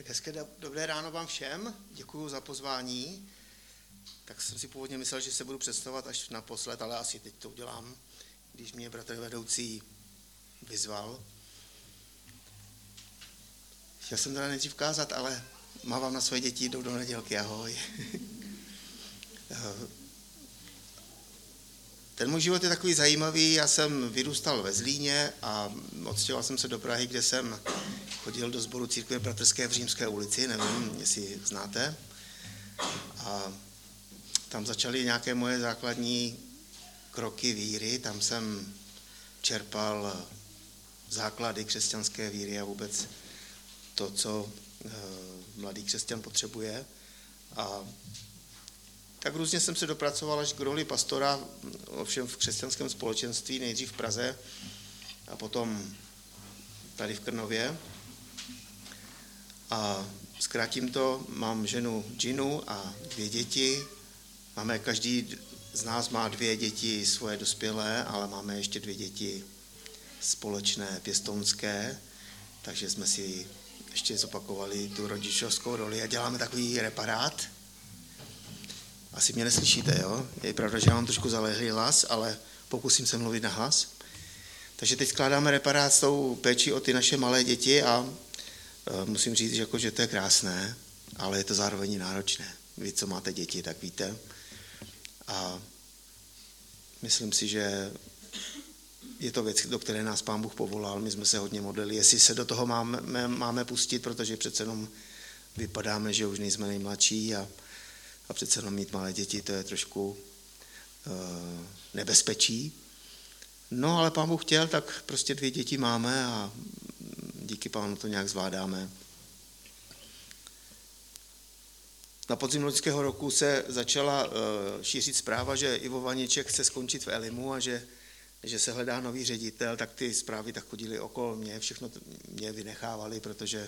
Tak hezké dobré ráno vám všem, děkuji za pozvání. Tak jsem si původně myslel, že se budu představovat až naposled, ale asi teď to udělám, když mě bratr vedoucí vyzval. Chtěl jsem teda nejdřív kázat, ale mávám na své děti, jdou do nedělky, ahoj. Ten můj život je takový zajímavý, já jsem vyrůstal ve Zlíně a odstěhoval jsem se do Prahy, kde jsem chodil do sboru církve bratrské v Římské ulici, nevím, jestli znáte. A tam začaly nějaké moje základní kroky víry, tam jsem čerpal základy křesťanské víry a vůbec to, co mladý křesťan potřebuje. A tak různě jsem se dopracoval až k roli pastora, ovšem v křesťanském společenství, nejdřív v Praze a potom tady v Krnově. A zkrátím to, mám ženu Ginu a 2 děti. Každý z nás má 2 děti svoje dospělé, ale máme ještě 2 děti společné, pěstounské, takže jsme si ještě zopakovali tu rodičovskou roli a děláme takový reparát. Asi mě neslyšíte, jo? Je pravda, že mám trošku zalehlý hlas, ale pokusím se mluvit na hlas. Takže teď skládáme reparát s tou péčí o ty naše malé děti a musím říct, že to je krásné, ale je to zároveň náročné. Vy, co máte děti, tak víte. A myslím si, že je to věc, do které nás Pán Bůh povolal. My jsme se hodně modlili, jestli se do toho máme pustit, protože přece jenom vypadáme, že už nejsme nejmladší a přece jenom mít malé děti, to je trošku nebezpečí. No, ale Pán Bůh chtěl, tak prostě 2 děti máme a díky Pánu to nějak zvládáme. Na podzim loňského roku se začala šířit zpráva, že Ivo Vaněček chce skončit v Elimu a že se hledá nový ředitel, tak ty zprávy tak chodily okolo mě, všechno mě vynechávali, protože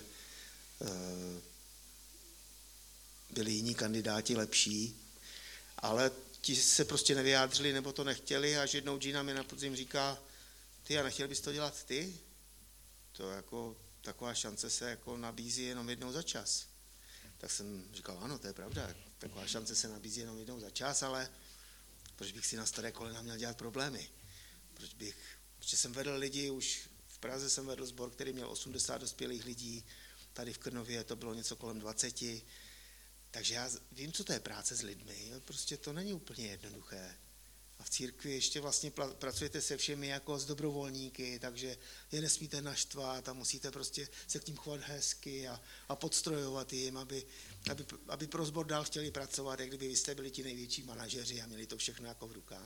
byli jiní kandidáti lepší, ale ti se prostě nevyjádřili nebo to nechtěli, až jednou Gina mi na podzim říká, ty a nechtěl bys to dělat ty? To jako taková šance se jako nabízí jenom jednou za čas. Tak jsem říkal, ano, to je pravda, taková šance se nabízí jenom jednou za čas, ale proč bych si na staré kolena měl dělat problémy? Protože jsem vedl lidi, už v Praze jsem vedl sbor, který měl 80 dospělých lidí, tady v Krnově to bylo něco kolem 20, takže já vím, co to je práce s lidmi, prostě to není úplně jednoduché. A v církvi ještě vlastně pracujete se všemi jako s dobrovolníky, takže je nesmíte naštvat a musíte prostě se k ním chovat hezky a podstrojovat jim, aby pro sbor dál chtěli pracovat, jak kdyby vy jste byli ti největší manažeři a měli to všechno jako v rukách.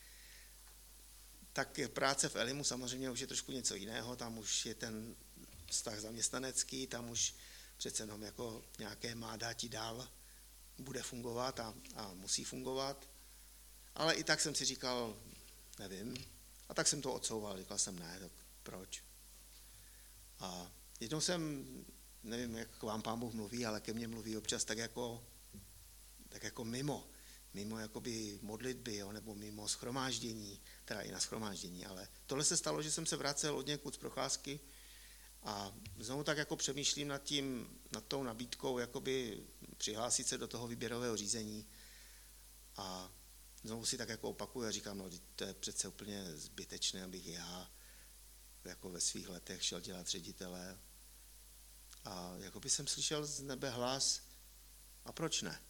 Tak práce v Elimu samozřejmě už je trošku něco jiného, tam už je ten vztah zaměstnanecký, tam už přece jenom jako nějaké má dáti dál bude fungovat a musí fungovat. Ale i tak jsem si říkal, nevím, a tak jsem to odsouval, říkal jsem ne, tak proč? A jednou jsem, nevím, jak k vám Pán Bůh mluví, ale ke mně mluví občas tak jako mimo jakoby modlitby, jo, nebo mimo shromáždění, teda i na shromáždění, ale tohle se stalo, že jsem se vracel od někud z procházky a znovu tak jako přemýšlím nad tou nabídkou, jakoby přihlásit se do toho výběrového řízení a znovu si tak jako opakuju a říkám, no to je přece úplně zbytečné, abych já jako ve svých letech šel dělat ředitele. A jakoby jsem slyšel z nebe hlas, a proč ne?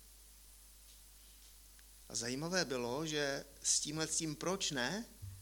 A zajímavé bylo, že s tím proč ne,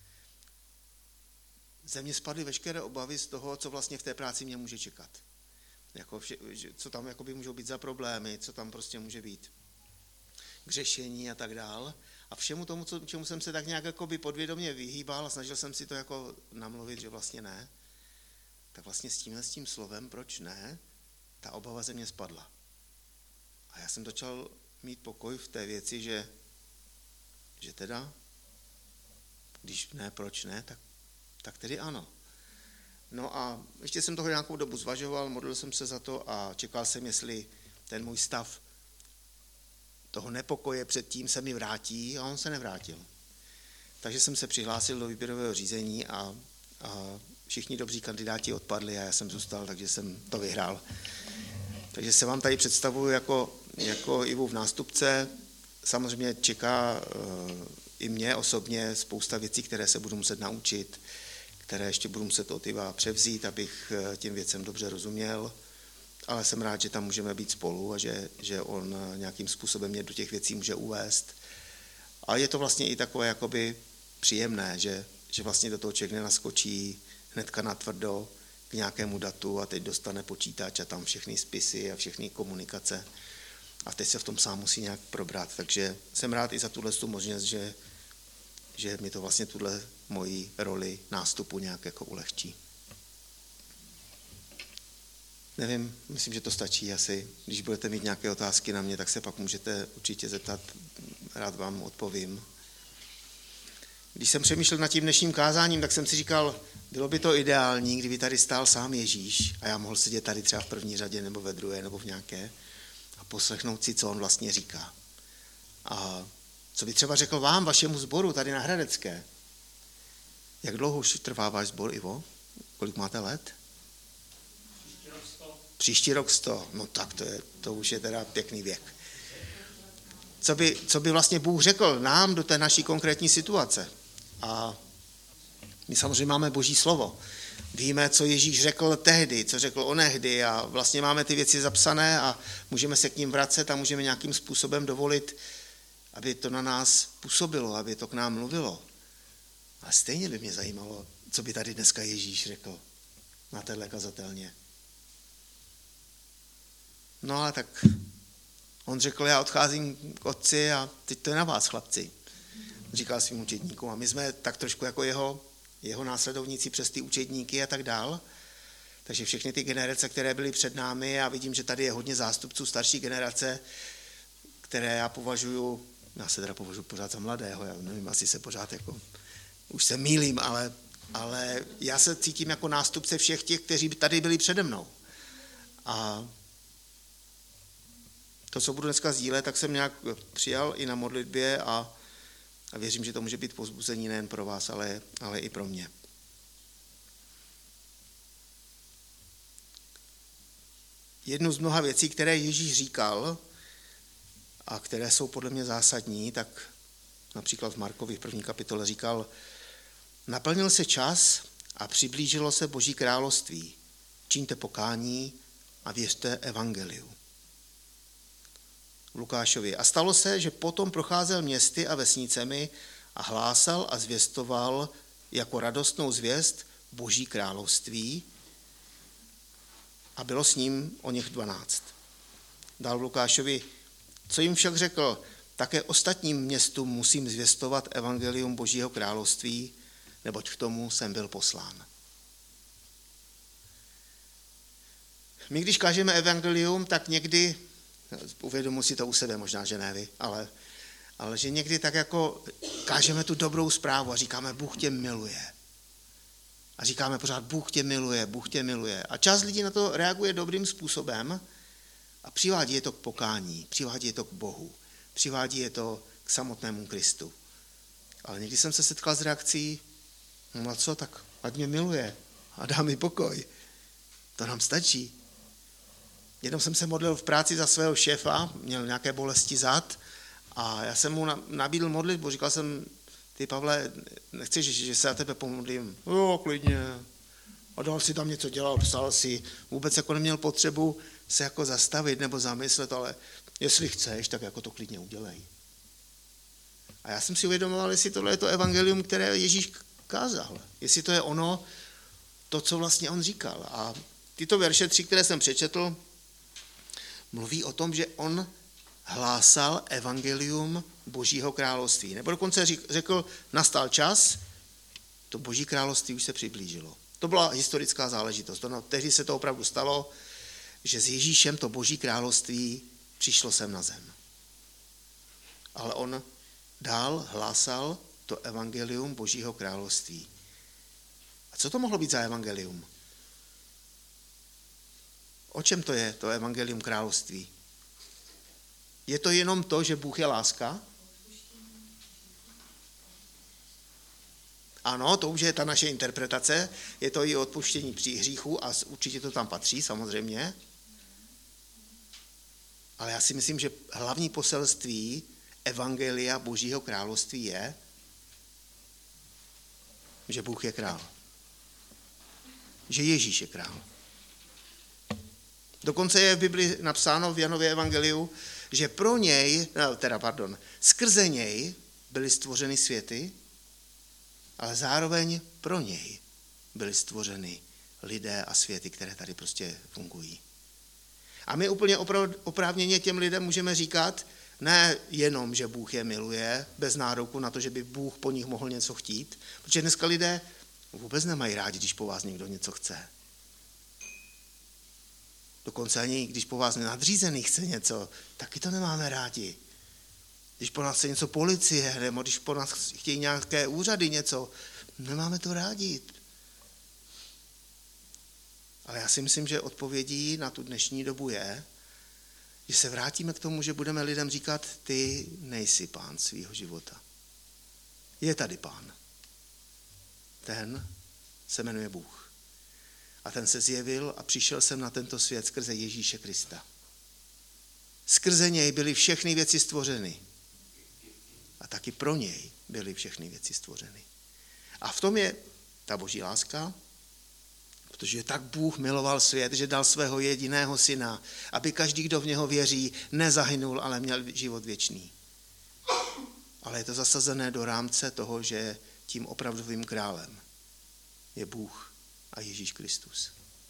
ze mě spadly veškeré obavy z toho, co vlastně v té práci mě může čekat. Co tam jakoby můžou být za problémy, co tam prostě může být k řešení a tak dál. A všemu tomu, čemu jsem se tak nějak jakoby podvědomě vyhýbal a snažil jsem si to jako namluvit, že vlastně ne, tak vlastně s tím slovem, proč ne, ta obava ze mě spadla. A já jsem začal mít pokoj v té věci, že teda, když ne, proč ne, tak tedy ano. No a ještě jsem toho nějakou dobu zvažoval, modlil jsem se za to a čekal jsem, jestli ten můj stav toho nepokoje předtím se mi vrátí a on se nevrátil. Takže jsem se přihlásil do výběrového řízení a všichni dobří kandidáti odpadli a já jsem zůstal, takže jsem to vyhrál. Takže se vám tady představuji jako Ivu v nástupce. Samozřejmě čeká i mě osobně spousta věcí, které se budu muset naučit, které ještě budu muset od Iva převzít, abych těm věcem dobře rozuměl. Ale jsem rád, že tam můžeme být spolu a že on nějakým způsobem mě do těch věcí může uvést. A je to vlastně i takové jakoby příjemné, že vlastně do toho člověk nenaskočí hnedka natvrdo k nějakému datu a teď dostane počítač a tam všechny spisy a všechny komunikace. A teď se v tom sám musí nějak probrat. Takže jsem rád i za tuhle možnost, že mi to vlastně tuhle moji roli nástupu nějak jako ulehčí. Nevím, myslím, že to stačí asi. Když budete mít nějaké otázky na mě, tak se pak můžete určitě zeptat, rád vám odpovím. Když jsem přemýšlel nad tím dnešním kázáním, tak jsem si říkal, bylo by to ideální, kdyby tady stál sám Ježíš a já mohl sedět tady třeba v první řadě nebo ve druhé nebo v nějaké a poslechnout si, co on vlastně říká. A co by třeba řekl vám, vašemu sboru tady na Hradecké? Jak dlouho už trvá váš sbor, Ivo? Kolik máte let? Příští rok 100. No tak to už je teda pěkný věk. Co by vlastně Bůh řekl nám do té naší konkrétní situace? A my samozřejmě máme Boží slovo. Víme, co Ježíš řekl tehdy, co řekl onehdy a vlastně máme ty věci zapsané a můžeme se k ním vracet a můžeme nějakým způsobem dovolit, aby to na nás působilo, aby to k nám mluvilo. A stejně by mě zajímalo, co by tady dneska Ježíš řekl na téhle kazatelně. No ale tak on řekl, já odcházím k otci a teď to je na vás, chlapci. Říkal svým učedníkům. A my jsme tak trošku jako jeho následovníci přes ty učedníky a tak dál. Takže všechny ty generace, které byly před námi, a vidím, že tady je hodně zástupců starší generace, které já se teda považuji pořád za mladého, já nevím, asi se pořád jako, už se mýlím, ale já se cítím jako nástupce všech těch, kteří tady byli přede mnou. A to, co budu dneska sdílet, tak jsem nějak přijal i na modlitbě a věřím, že to může být povzbuzení nejen pro vás, ale i pro mě. Jednu z mnoha věcí, které Ježíš říkal a které jsou podle mě zásadní, tak například v Markovi v 1. kapitole říkal, naplnil se čas a přiblížilo se Boží království. Čiňte pokání a věřte evangeliu. Lukášovi. A stalo se, že potom procházel městy a vesnicemi a hlásal a zvěstoval jako radostnou zvěst Boží království a bylo s ním o něch 12. Dál Lukášovi, co jim však řekl, také ostatním městům musím zvěstovat evangelium Božího království, neboť k tomu jsem byl poslán. My, když kážeme evangelium, tak někdy uvědomuji si to u sebe, možná, že ne vy, ale že někdy tak jako kážeme tu dobrou zprávu a říkáme, Bůh tě miluje. A říkáme pořád, Bůh tě miluje, Bůh tě miluje. A část lidí na to reaguje dobrým způsobem a přivádí je to k pokání, přivádí je to k Bohu, přivádí je to k samotnému Kristu. Ale někdy jsem se setkal s reakcí, no a co, tak ať mě miluje a dá mi pokoj. To nám stačí. Jednou jsem se modlil v práci za svého šéfa, měl nějaké bolesti zad a já jsem mu nabídl modlitbu, říkal jsem, ty Pavle, nechceš, že se za tebe pomodlím? Jo, klidně. A dál si tam něco dělal, psal si, vůbec jako neměl potřebu se jako zastavit nebo zamyslet, ale jestli chceš, tak jako to klidně udělej. A já jsem si uvědomoval, jestli tohle je to evangelium, které Ježíš kázal, jestli to je ono, to, co vlastně on říkal. A tyto verše 3, které jsem přečetl, mluví o tom, že on hlásal evangelium Božího království. Nebo dokonce řekl, nastal čas, to Boží království už se přiblížilo. To byla historická záležitost. Tehdy se to opravdu stalo, že s Ježíšem to Boží království přišlo sem na zem. Ale on dál hlásal to evangelium Božího království. A co to mohlo být za evangelium? O čem to je, to evangelium království? Je to jenom to, že Bůh je láska? Ano, to už je ta naše interpretace, je to i odpuštění hříchů a určitě to tam patří, samozřejmě. Ale já si myslím, že hlavní poselství evangelia Božího království je, že Bůh je král. Že Ježíš je král. Dokonce je v Bibli napsáno v Janově evangeliu, že skrze něj byly stvořeny světy, ale zároveň pro něj byly stvořeny lidé a světy, které tady prostě fungují. A my úplně oprávněně těm lidem můžeme říkat, ne jenom, že Bůh je miluje, bez nároku na to, že by Bůh po nich mohl něco chtít, protože dneska lidé vůbec nemají rádi, když po vás někdo něco chce. Dokonce ani když po vás nadřízený chce něco, taky to nemáme rádi. Když po nás chce něco policie, nebo když po nás chtějí nějaké úřady něco, nemáme to rádi. Ale já si myslím, že odpovědí na tu dnešní dobu je, že se vrátíme k tomu, že budeme lidem říkat, ty nejsi pán svýho života. Je tady pán. Ten se jmenuje Bůh. A ten se zjevil a přišel jsem na tento svět skrze Ježíše Krista. Skrze něj byly všechny věci stvořeny. A taky pro něj byly všechny věci stvořeny. A v tom je ta boží láska, protože tak Bůh miloval svět, že dal svého jediného syna, aby každý, kdo v něho věří, nezahynul, ale měl život věčný. Ale je to zasazené do rámce toho, že tím opravdovým králem je Bůh a Ježíš Kristus.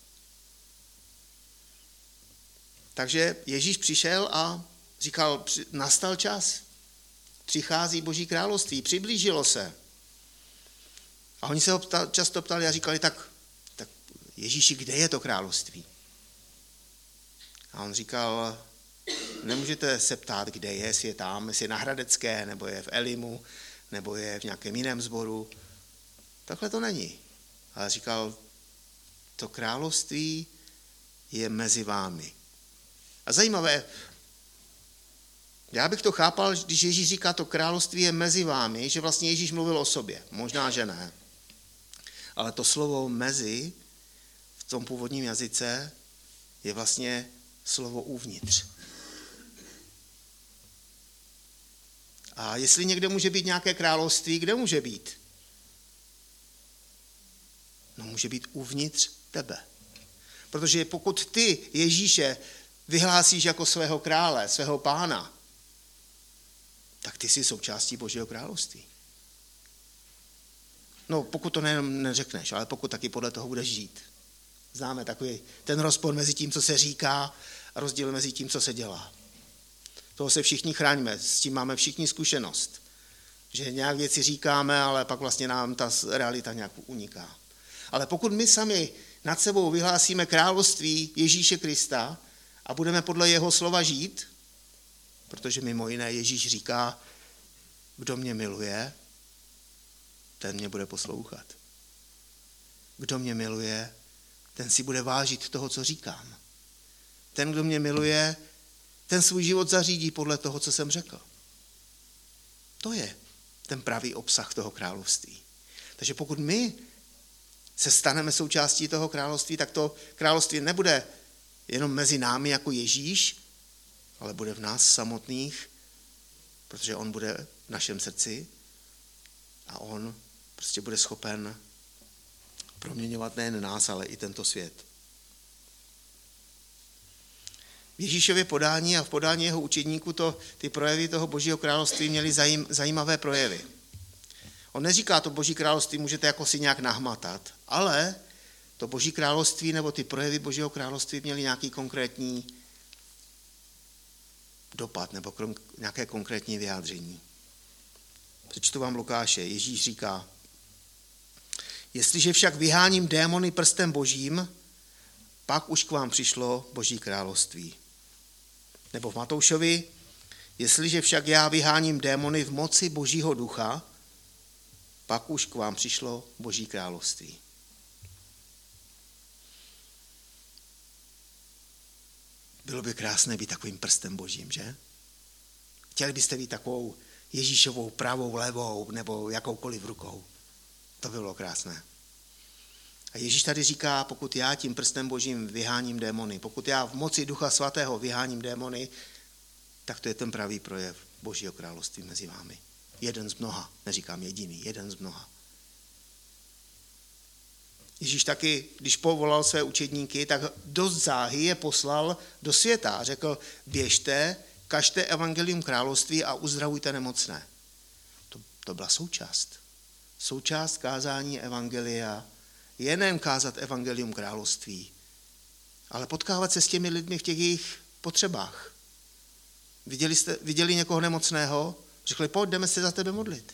Takže Ježíš přišel a říkal, nastal čas, přichází Boží království, přiblížilo se. A oni se ho často ptali a říkali, tak Ježíši, kde je to království? A on říkal, nemůžete se ptát, kde je, jestli je tam, jestli je na Hradecké, nebo je v Elimu, nebo je v nějakém jiném sboru. Takhle to není. Ale říkal, to království je mezi vámi. A zajímavé, já bych to chápal, když Ježíš říká, to království je mezi vámi, že vlastně Ježíš mluvil o sobě. Možná, že ne. Ale to slovo mezi v tom původním jazyce je vlastně slovo uvnitř. A jestli někde může být nějaké království, kde může být? No může být uvnitř tebe. Protože pokud ty Ježíše vyhlásíš jako svého krále, svého pána, tak ty jsi součástí Božího království. No pokud to nejenom neřekneš, ale pokud taky podle toho budeš žít. Známe takový ten rozpor mezi tím, co se říká, a rozdíl mezi tím, co se dělá. Toho se všichni chráňme, s tím máme všichni zkušenost. Že nějak věci říkáme, ale pak vlastně nám ta realita nějak uniká. Ale pokud my sami nad sebou vyhlásíme království Ježíše Krista a budeme podle jeho slova žít, protože mimo jiné Ježíš říká, kdo mě miluje, ten mě bude poslouchat. Kdo mě miluje, ten si bude vážit toho, co říkám. Ten, kdo mě miluje, ten svůj život zařídí podle toho, co jsem řekl. To je ten pravý obsah toho království. Takže pokud my se staneme součástí toho království, tak to království nebude jenom mezi námi jako Ježíš, ale bude v nás samotných, protože on bude v našem srdci a on prostě bude schopen proměňovat nejen nás, ale i tento svět. V Ježíšově podání a v podání jeho učedníků ty projevy toho Božího království měly zajímavé projevy. On neříká, to Boží království můžete jako si nějak nahmatat, ale to Boží království nebo ty projevy Božího království měly nějaký konkrétní dopad nebo nějaké konkrétní vyjádření. Přečtu vám Lukáše. Ježíš říká, jestliže však vyháním démony prstem Božím, pak už k vám přišlo Boží království. Nebo v Matoušovi, jestliže však já vyháním démony v moci Božího ducha, pak už k vám přišlo Boží království. Bylo by krásné být takovým prstem Božím, že? Chtěli byste být takovou Ježíšovou pravou, levou nebo jakoukoliv rukou. To by bylo krásné. A Ježíš tady říká, pokud já tím prstem Božím vyháním démony, pokud já v moci Ducha Svatého vyháním démony, tak to je ten pravý projev Božího království mezi vámi. Jeden z mnoha, neříkám jediný, jeden z mnoha. Ježíš taky, když povolal své učedníky, tak dost záhy je poslal do světa a řekl, běžte, kažte evangelium království a uzdravujte nemocné. To byla součást. Součást kázání evangelia je nejen kázat evangelium království, ale potkávat se s těmi lidmi v těch jejich potřebách. Viděli někoho nemocného? Řekli, pojď, jdeme se za tebe modlit.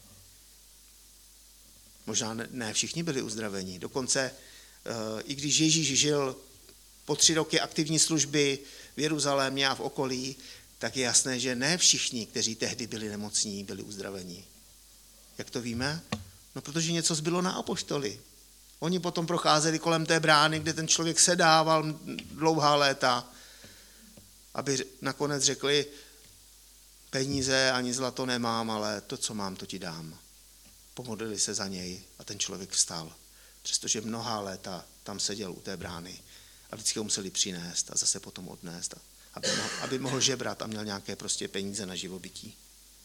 Možná ne všichni byli uzdraveni. Dokonce, i když Ježíš žil po 3 roky aktivní služby v Jeruzalémě a v okolí, tak je jasné, že ne všichni, kteří tehdy byli nemocní, byli uzdraveni. Jak to víme? No, protože něco zbylo na apoštoly. Oni potom procházeli kolem té brány, kde ten člověk sedával dlouhá léta, aby nakonec řekli, peníze ani zlato nemám, ale to, co mám, to ti dám. Pomodlili se za něj a ten člověk vstal. Přestože mnohá léta tam seděl u té brány a vždycky ho museli přinést a zase potom odnést, aby mohl žebrat a měl nějaké prostě peníze na živobytí.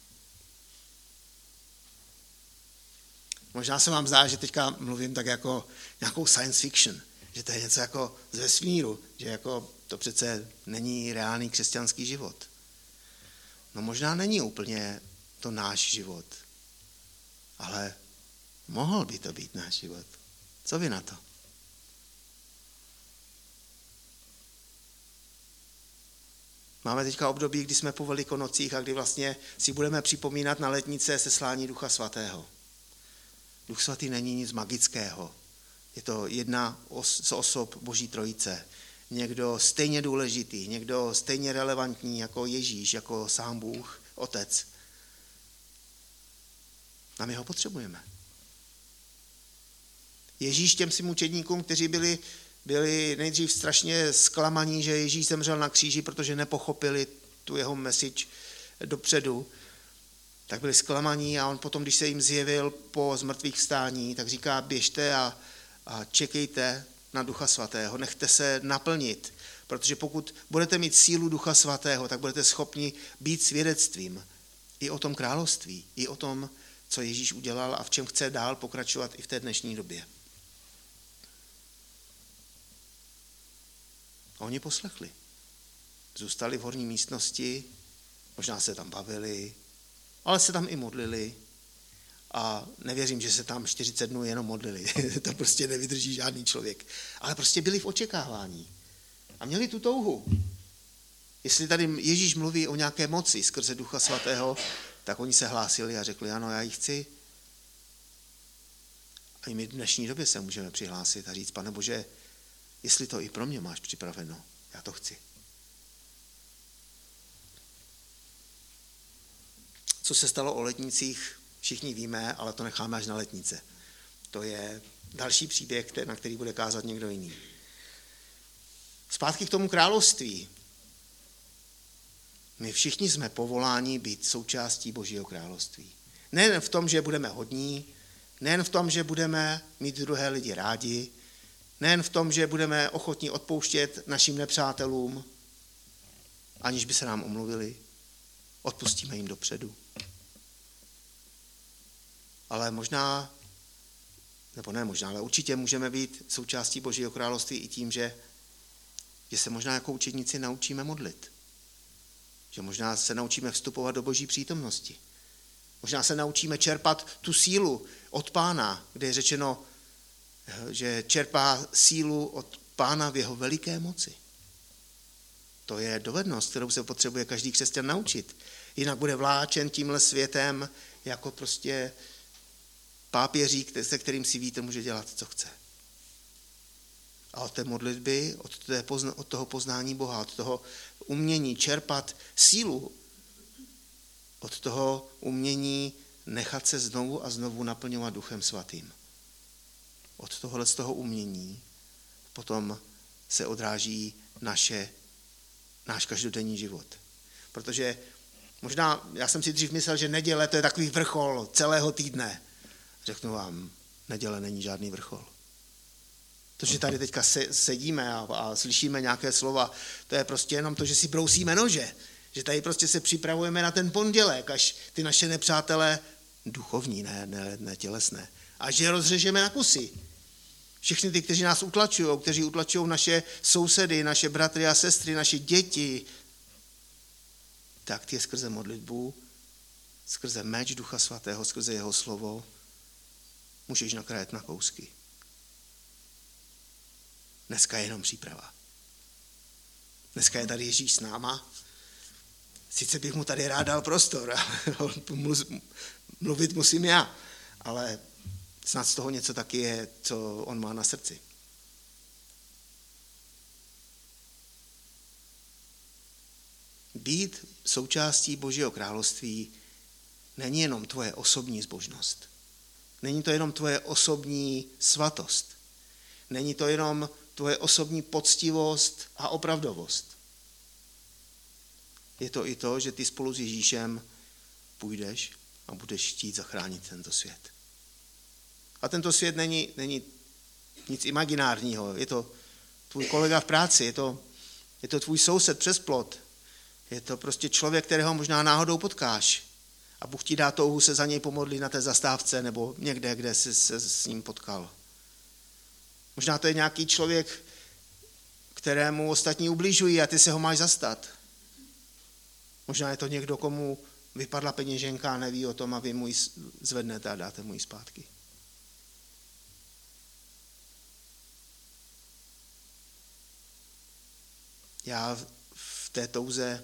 Možná se vám zdá, že teďka mluvím tak jako nějakou science fiction, že to je něco jako z vesmíru, že jako to přece není reálný křesťanský život. No možná není úplně to náš život, ale mohl by to být náš život. Co vy na to? Máme teďka období, kdy jsme po Velikonocích a kdy vlastně si budeme připomínat na letnice seslání Ducha Svatého. Duch Svatý není nic magického. Je to jedna z osob Boží trojice. Někdo stejně důležitý, někdo stejně relevantní jako Ježíš, jako sám Bůh, Otec. A my ho potřebujeme. Ježíš těm svým učedníkům, kteří byli nejdřív strašně zklamaní, že Ježíš zemřel na kříži, protože nepochopili tu jeho message dopředu, tak byli zklamaní a on potom, když se jim zjevil po zmrtvých vstání, tak říká, běžte a čekejte na Ducha Svatého, nechte se naplnit, protože pokud budete mít sílu Ducha Svatého, tak budete schopni být svědectvím i o tom království, i o tom, co Ježíš udělal a v čem chce dál pokračovat i v té dnešní době. A oni poslechli. Zůstali v horní místnosti, možná se tam bavili, ale se tam i modlili a nevěřím, že se tam 40 dnů jenom modlili. To prostě nevydrží žádný člověk. Ale prostě byli v očekávání a měli tu touhu. Jestli tady Ježíš mluví o nějaké moci skrze Ducha Svatého, tak oni se hlásili a řekli, ano, já ji chci. A i my v dnešní době se můžeme přihlásit a říct, Pane Bože, jestli to i pro mě máš připraveno, já to chci. Co se stalo o letnicích, všichni víme, ale to necháme až na letnice. To je další příběh, na který bude kázat někdo jiný. Zpátky k tomu království. My všichni jsme povoláni být součástí Božího království. Nejen v tom, že budeme hodní, nejen v tom, že budeme mít druhé lidi rádi, nejen v tom, že budeme ochotní odpouštět našim nepřátelům, aniž by se nám omluvili, odpustíme jim dopředu. Ale možná, nebo ne možná, ale určitě můžeme být součástí Božího království i tím, že se možná jako učedníci naučíme modlit. Že možná se naučíme vstupovat do Boží přítomnosti. Možná se naučíme čerpat tu sílu od Pána, kde je řečeno, že čerpá sílu od Pána v jeho veliké moci. To je dovednost, kterou se potřebuje každý křesťan naučit. Jinak bude vláčen tímhle světem jako prostě pápěřík, se kterým si vítr může dělat, co chce. A od té modlitby, od toho poznání Boha, od toho umění čerpat sílu, od toho umění nechat se znovu a znovu naplňovat Duchem Svatým. Od tohohle z toho umění potom se odráží náš každodenní život. Protože možná, já jsem si dřív myslel, že neděle to je takový vrchol celého týdne. Řeknu vám, neděle není žádný vrchol. To, že tady teďka sedíme a slyšíme nějaké slova, to je prostě jenom to, že si brousíme nože. Že tady prostě se připravujeme na ten pondělek, až ty naše nepřátelé, duchovní, ne tělesné, až je rozřežeme na kusy. Všichni ty, kteří nás utlačují, kteří utlačují naše sousedy, naše bratry a sestry, naše děti, tak ty je skrze modlitbu, skrze meč Ducha Svatého, skrze jeho slovo, můžeš nakrájet na kousky. Dneska je jenom příprava. Dneska je tady Ježíš s náma. Sice bych mu tady rád dal prostor, mluvit musím já, ale snad z toho něco taky je, co on má na srdci. Být součástí Božího království není jenom tvoje osobní zbožnost. Není to jenom tvoje osobní svatost. Není to jenom tvoje osobní poctivost a opravdovost. Je to i to, že ty spolu s Ježíšem půjdeš a budeš chtít zachránit tento svět. A tento svět není nic imaginárního. Je to tvůj kolega v práci, je to tvůj soused přes plot. Je to prostě člověk, kterého možná náhodou potkáš. A Bůh ti dá touhu se za něj pomodlit na té zastávce nebo někde, kde jsi se s ním potkal. Možná to je nějaký člověk, kterému ostatní ubližují a ty se ho máš zastat. Možná je to někdo, komu vypadla peněženka a neví o tom a vy mu ji zvednete a dáte mu ji zpátky. Já v té touze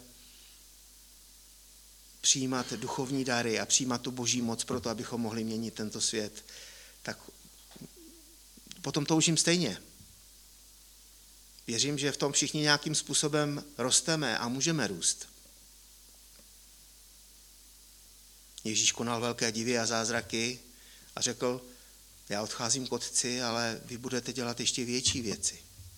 přijímat duchovní dary a přijímat tu boží moc pro to, abychom mohli měnit tento svět, tak potom toužím stejně. Věřím, že v tom všichni nějakým způsobem rosteme a můžeme růst. Ježíš konal velké divy a zázraky a řekl, já odcházím k Otci, ale vy budete dělat ještě větší věci.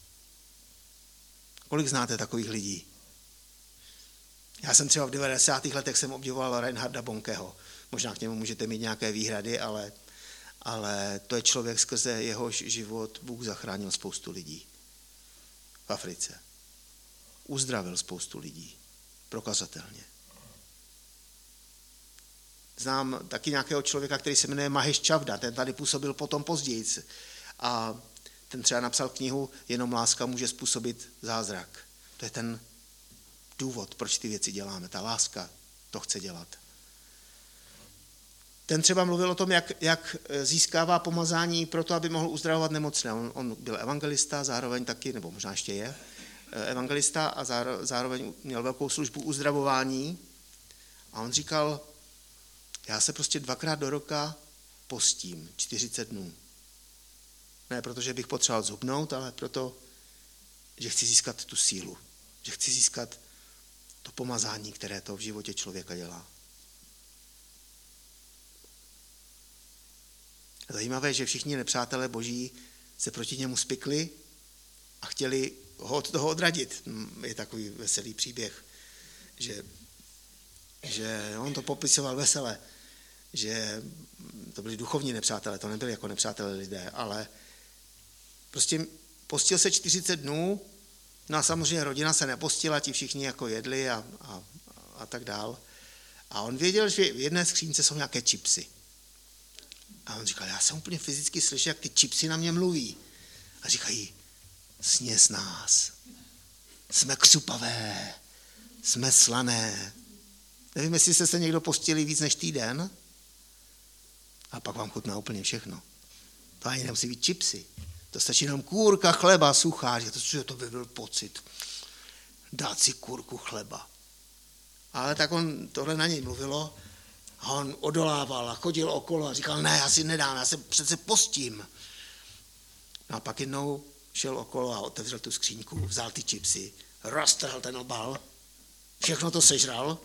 Kolik znáte takových lidí? Já jsem třeba v 90. letech obdivoval Reinharda Bonkeho. Možná k němu můžete mít nějaké výhrady, ale to je člověk, skrze jehož život Bůh zachránil spoustu lidí v Africe. Uzdravil spoustu lidí. Prokazatelně. Znám taky nějakého člověka, který se jmenuje Mahesh Chavda, ten tady působil potom později. A ten třeba napsal knihu Jenom láska může způsobit zázrak. To je ten důvod, proč ty věci děláme. Ta láska to chce dělat. Ten třeba mluvil o tom, jak získává pomazání pro to, aby mohl uzdravovat nemocné. On byl evangelista, zároveň taky, nebo možná ještě je, evangelista a zároveň měl velkou službu uzdravování. A on říkal, já se prostě 2krát do roka postím, 40 dnů. Ne protože bych potřeboval zhubnout, ale proto, že chci získat tu sílu. Že chci získat to pomazání, které to v životě člověka dělá. Zajímavé, že všichni nepřátelé Boží se proti němu spikli a chtěli ho od toho odradit. Je takový veselý příběh, že on to popisoval vesele, že to byli duchovní nepřátelé, to nebyli jako nepřátelé lidé, ale prostě postil se 40 dnů, no a samozřejmě rodina se nepostila, ti všichni jako jedli a tak dál. A on věděl, že v jedné skřínce jsou nějaké chipsy. A on říkal, já jsem úplně fyzicky slyšel, jak ty chipsy na mě mluví. A říkají, sněz nás, jsme křupavé, jsme slané. Nevím, jestli jste se někdo postili víc než týden, a pak vám chutná úplně všechno. To ani nemusí být chipsy. To stačí jenom kůrka chleba suchá, to by byl pocit. Dát si kůrku chleba. Ale tak on tohle na něj mluvilo a on odolával a chodil okolo a říkal, ne, já si nedám, já se přece postím. No a pak jednou šel okolo a otevřel tu skříňku, vzal ty chipsy, roztrhl ten obal, všechno to sežral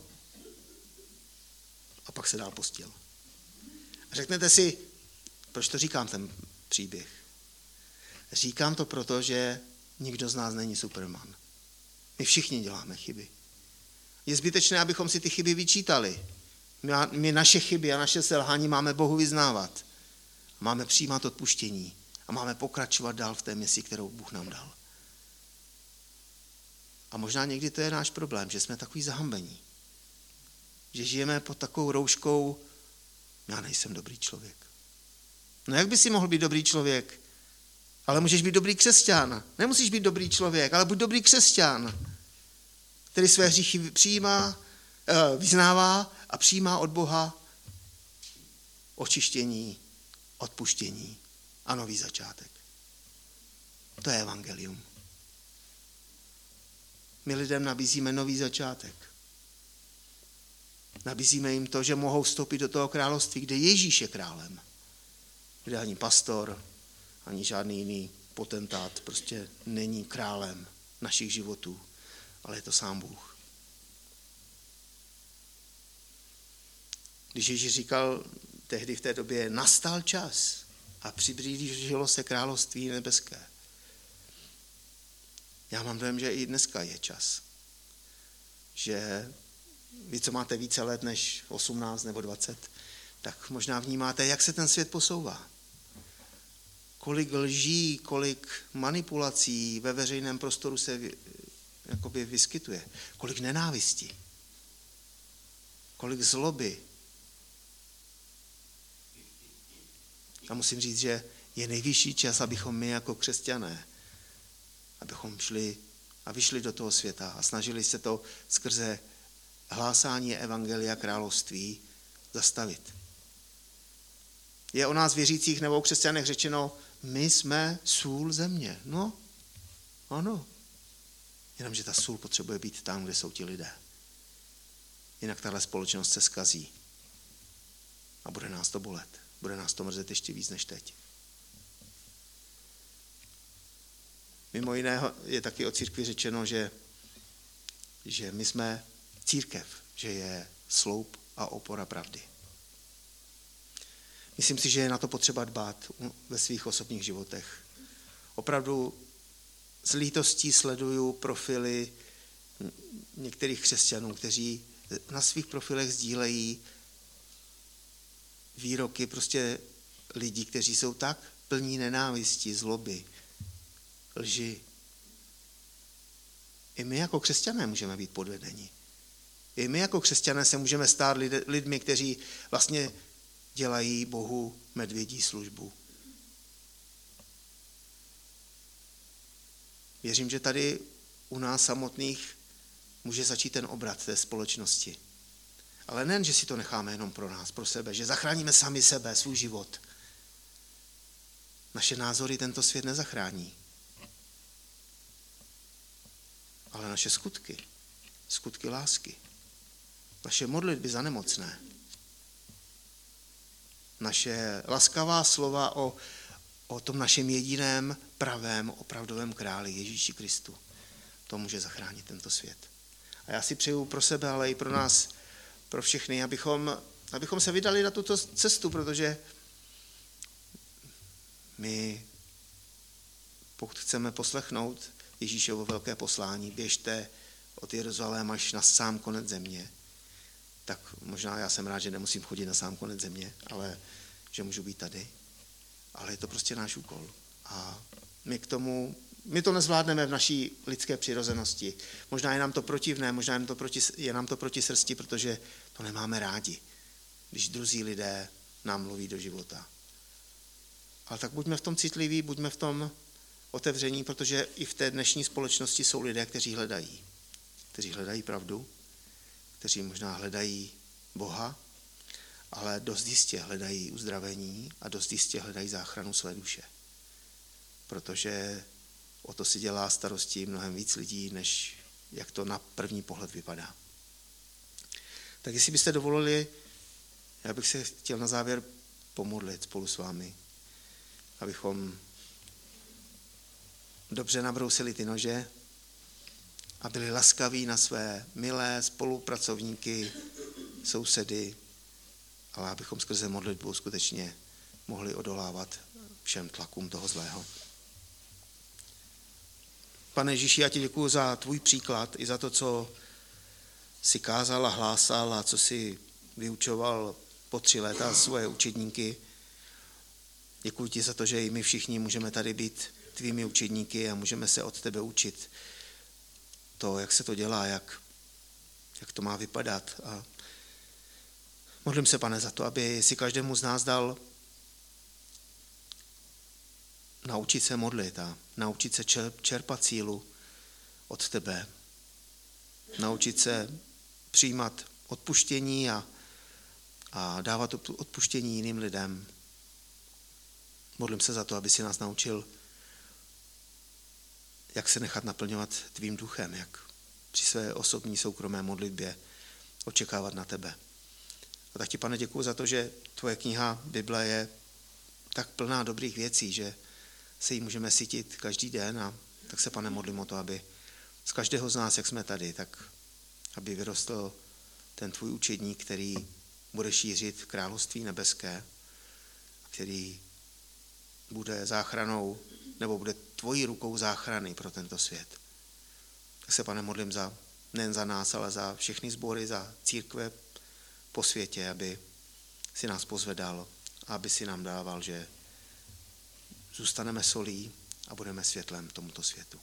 a pak se dál postil. A řeknete si, proč to říkám ten příběh? Říkám to proto, že nikdo z nás není Superman. My všichni děláme chyby. Je zbytečné, abychom si ty chyby vyčítali. My naše chyby a naše selhání máme Bohu vyznávat. Máme přijímat odpuštění a máme pokračovat dál v té misi, kterou Bůh nám dal. A možná někdy to je náš problém, že jsme takový zahambení. Že žijeme pod takovou rouškou, já nejsem dobrý člověk. No jak by si mohl být dobrý člověk? Ale můžeš být dobrý křesťan. Nemusíš být dobrý člověk, ale buď dobrý křesťan, který své hříchy vyznává a přijímá od Boha očištění, odpuštění a nový začátek. To je evangelium. My lidem nabízíme nový začátek. Nabízíme jim to, že mohou vstoupit do toho království, kde Ježíš je králem. Kde ani pastor, ani žádný jiný potentát prostě není králem našich životů, ale je to sám Bůh. Když Ježíš říkal tehdy v té době, nastal čas a přiblížilo se království nebeské. Já mám dojem, že i dneska je čas. Že vy, co máte více let než 18 nebo 20, tak možná vnímáte, jak se ten svět posouvá. Kolik lží, kolik manipulací ve veřejném prostoru se jakoby vyskytuje. Kolik nenávisti. Kolik zloby. A musím říct, že je nejvyšší čas, abychom my jako křesťané, abychom šli a vyšli do toho světa a snažili se to skrze hlásání evangelia království zastavit. Je o nás věřících nebo o křesťanech řečeno, my jsme sůl země. No, ano. Jenomže ta sůl potřebuje být tam, kde jsou ti lidé. Jinak tahle společnost se zkazí. A bude nás to bolet. Bude nás to mrzet ještě víc než teď. Mimo jiné je taky o církvi řečeno, že my jsme církev, že je sloup a opora pravdy. Myslím si, že je na to potřeba dbát ve svých osobních životech. Opravdu s lítostí sleduju profily některých křesťanů, kteří na svých profilech sdílejí výroky prostě lidí, kteří jsou tak plní nenávisti, zloby, lži. I my jako křesťané můžeme být podvedeni. I my jako křesťané se můžeme stát lidmi, kteří vlastně dělají Bohu medvědí službu. Věřím, že tady u nás samotných může začít ten obrat té společnosti. Ale nejen, že si to necháme jenom pro nás, pro sebe, že zachráníme sami sebe, svůj život. Naše názory tento svět nezachrání. Ale naše skutky lásky, naše modlitby za nemocné, naše laskavá slova o tom našem jediném, pravém, opravdovém králi Ježíši Kristu. To může zachránit tento svět. A já si přeju pro sebe, ale i pro nás, pro všechny, abychom se vydali na tuto cestu, protože my, pokud chceme poslechnout Ježíšovo velké poslání, běžte od Jeruzaléma až na sám konec země, tak možná já jsem rád, že nemusím chodit na sám konec země, ale že můžu být tady. Ale je to prostě náš úkol. A my to nezvládneme v naší lidské přirozenosti. Možná je nám to protivné, možná je nám to proti srsti, protože to nemáme rádi, když druzí lidé nám mluví do života. Ale tak buďme v tom citliví, buďme v tom otevření, protože i v té dnešní společnosti jsou lidé, kteří hledají pravdu, kteří možná hledají Boha, ale dost jistě hledají uzdravení a dost jistě hledají záchranu své duše. Protože o to si dělá starosti mnohem víc lidí, než jak to na první pohled vypadá. Tak jestli byste dovolili, já bych se chtěl na závěr pomodlit spolu s vámi, abychom dobře nabrousili ty nože a byli laskaví na své milé spolupracovníky, sousedy, ale abychom skrze modlitbu skutečně mohli odolávat všem tlakům toho zlého. Pane Ježíši, já ti děkuju za tvůj příklad i za to, co jsi kázal a hlásal a co jsi vyučoval po 3 léta svoje učedníky. Děkuji ti za to, že i my všichni můžeme tady být tvými učedníky a můžeme se od tebe učit. to, jak se to dělá, jak to má vypadat. A modlím se, Pane, za to, aby si každému z nás dal naučit se modlit a naučit se čerpat sílu od tebe. Naučit se přijímat odpuštění a dávat odpuštění jiným lidem. Modlím se za to, aby si nás naučil, jak se nechat naplňovat tvým duchem, jak při své osobní soukromé modlitbě očekávat na tebe. A tak ti, Pane, děkuju za to, že tvoje kniha Bible je tak plná dobrých věcí, že se jí můžeme sytit každý den, a tak se, Pane, modlím o to, aby z každého z nás, jak jsme tady, tak aby vyrostl ten tvůj učedník, který bude šířit království nebeské, který bude záchranou, nebo bude tvojí rukou záchrany pro tento svět. Tak se, Pane, modlím nejen za nás, ale za všechny sbory, za církve po světě, aby si nás pozvedal a aby si nám dával, že zůstaneme solí a budeme světlem tomuto světu.